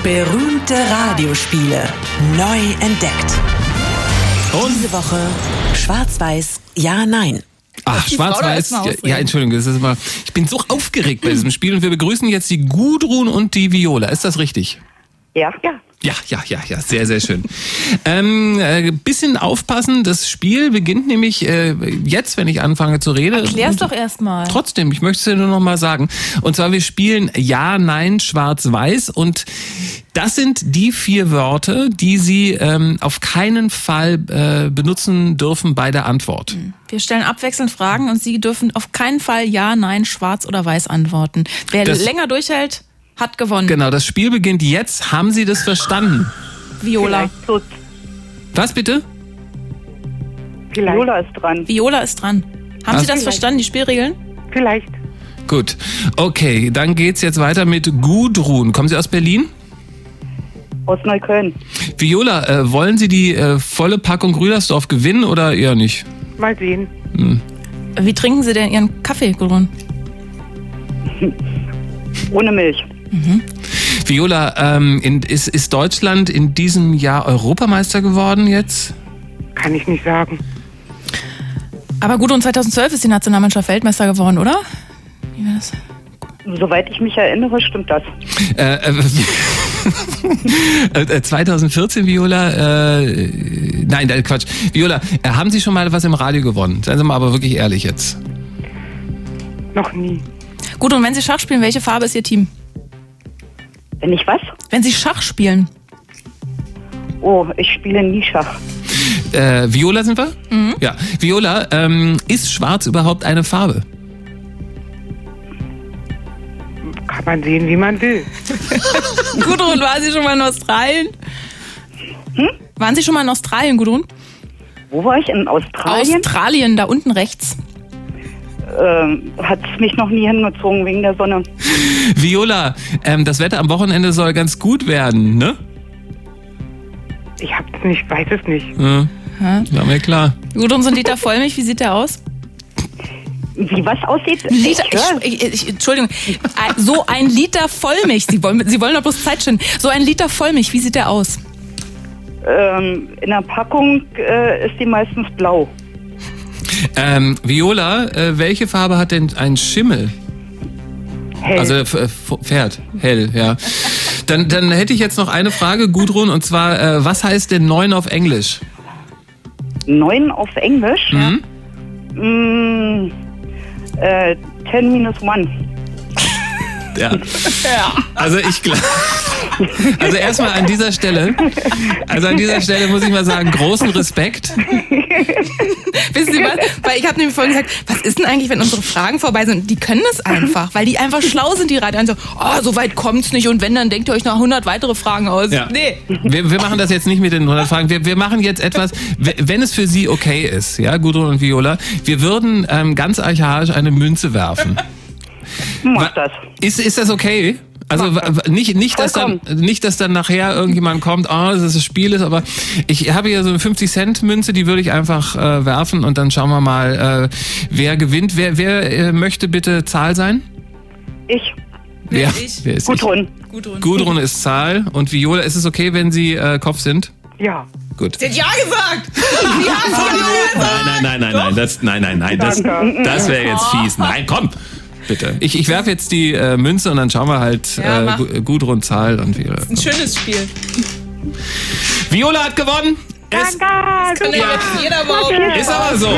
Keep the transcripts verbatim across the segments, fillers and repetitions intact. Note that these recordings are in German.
Berühmte Radiospiele. Neu entdeckt. Und? Diese Woche Schwarz-Weiß, ja, nein. Ach, Schwarz-Weiß, ja, ja, Entschuldigung, das ist immer, ich bin so aufgeregt bei diesem Spiel und wir begrüßen jetzt die Gudrun und die Viola. Ist das richtig? Ja, ja. Ja, ja, ja, ja, sehr, sehr schön. ähm, äh, bisschen aufpassen, das Spiel beginnt nämlich äh, jetzt, wenn ich anfange zu reden. Erklär's doch erstmal. Trotzdem, ich möchte es dir nur noch mal sagen. Und zwar, wir spielen Ja, Nein, Schwarz-Weiß und das sind die vier Wörter, die Sie ähm, auf keinen Fall äh, benutzen dürfen bei der Antwort. Wir stellen abwechselnd Fragen und Sie dürfen auf keinen Fall Ja, Nein, Schwarz oder Weiß antworten. Wer Das- länger durchhält, hat gewonnen. Genau, das Spiel beginnt jetzt. Haben Sie das verstanden? Viola. Vielleicht so, Was bitte? vielleicht. Viola ist dran. Viola ist dran. Haben Was? Sie das verstanden, die Spielregeln? Vielleicht. Gut. Okay, dann geht's jetzt weiter mit Gudrun. Kommen Sie aus Berlin? Aus Neukölln. Viola, äh, wollen Sie die äh, volle Packung Rüdersdorf gewinnen oder eher nicht? Mal sehen. Wie trinken Sie denn Ihren Kaffee, Gudrun? Ohne Milch. Viola, ähm, in, ist, ist Deutschland in diesem Jahr Europameister geworden jetzt? Kann ich nicht sagen. Aber Gudrun, zweitausendzwölf ist die Nationalmannschaft Weltmeister geworden, oder? Wie war das? Soweit ich mich erinnere, stimmt das. Äh, äh, äh, zweitausendvierzehn, Viola, äh, nein, äh, Quatsch. Viola, äh, haben Sie schon mal was im Radio gewonnen? Seien Sie mal aber wirklich ehrlich jetzt. Noch nie. Gudrun, wenn Sie Schach spielen, welche Farbe ist Ihr Team? Wenn ich was? Wenn Sie Schach spielen. Oh, ich spiele nie Schach. Äh, Viola sind wir? Mhm. Ja. Viola, ähm, ist Schwarz überhaupt eine Farbe? Kann man sehen, wie man will. Gudrun, waren Sie schon mal in Australien? Hm? Waren Sie schon mal in Australien, Gudrun? Wo war ich? In Australien? Australien, da unten rechts. Ähm, hat es mich noch nie hingezogen wegen der Sonne. Viola, ähm, das Wetter am Wochenende soll ganz gut werden, ne? Ich hab's nicht, weiß es nicht. Ja, war mir klar. Gudrun, so ein Liter Vollmilch, wie sieht der aus? Wie was aussieht? Liter, Ich hör- ich, ich, ich, Entschuldigung, Ein- so ein Liter Vollmilch, Sie wollen, Sie wollen doch bloß Zeit schinden. So ein Liter Vollmilch, wie sieht der aus? ähm, in der Packung äh, ist die meistens blau. Ähm, Viola, äh, welche Farbe hat denn ein Schimmel? Hell. Also f- f- Pferd, hell, ja. Dann, dann hätte ich jetzt noch eine Frage, Gudrun, und zwar, äh, was heißt denn neun auf Englisch? Neun auf Englisch? Mhm. Mm, äh, ten minus one. Ja. Also ich glaube, also erstmal an dieser Stelle, also an dieser Stelle muss ich mal sagen, großen Respekt. Wissen Sie was? Weil ich habe nämlich vorhin gesagt, was ist denn eigentlich, wenn unsere Fragen vorbei sind? Die können es einfach, weil die einfach schlau sind, die Radio. Und so, oh, so weit kommt's nicht. Und wenn, dann denkt ihr euch noch hundert weitere Fragen aus. Ja. Nee. Wir, wir machen das jetzt nicht mit den hundert Fragen. Wir, wir machen jetzt etwas, w- wenn es für Sie okay ist, ja, Gudrun und Viola, wir würden ähm, ganz archaisch eine Münze werfen. Mach das. Ist, ist das okay? Also w- w- nicht, nicht, dass dann, nicht, dass dann nachher irgendjemand kommt, oh, dass es das Spiel ist, aber ich habe hier so eine fünfzig Cent Münze, die würde ich einfach äh, werfen und dann schauen wir mal, äh, wer gewinnt. Wer, wer äh, möchte bitte Zahl sein? Ich. Wer, ich? wer ist Gudrun. Gudrun. ich? Gudrun ist Zahl und Viola, ist es okay, wenn Sie äh, Kopf sind? Ja. Gut. Sie hat ja gesagt! Sie hat ja gesagt! Nein, nein, nein, nein, nein, das, nein, nein, nein, das, das wäre jetzt fies. Nein, komm, bitte. Ich, ich werfe jetzt die äh, Münze und dann schauen wir halt Ja, äh, mach. Gu- Gudrun Zahl und Viola. Ein schönes Spiel. Viola hat gewonnen. Es Kann ja jetzt jeder behaupten. ist aber so.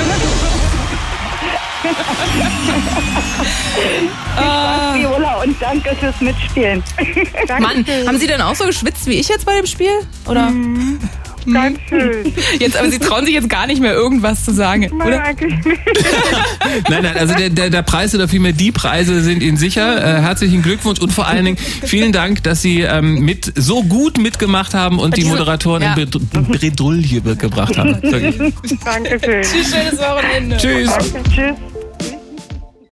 Viola und danke fürs Mitspielen. Mann, haben Sie denn auch so geschwitzt wie ich jetzt bei dem Spiel? Oder? Ganz schön. Jetzt, aber Sie trauen sich jetzt gar nicht mehr irgendwas zu sagen, oder? Eigentlich nicht. Nein, nein, also der, der, der Preis oder vielmehr die Preise sind Ihnen sicher. Äh, herzlichen Glückwunsch und vor allen Dingen vielen Dank, dass Sie ähm, mit so gut mitgemacht haben und die diese- Moderatoren ja. in Bred- Bredouille gebracht haben. Wirklich. Dankeschön. Tschüss, schönes Wochenende. Tschüss. Danke, tschüss.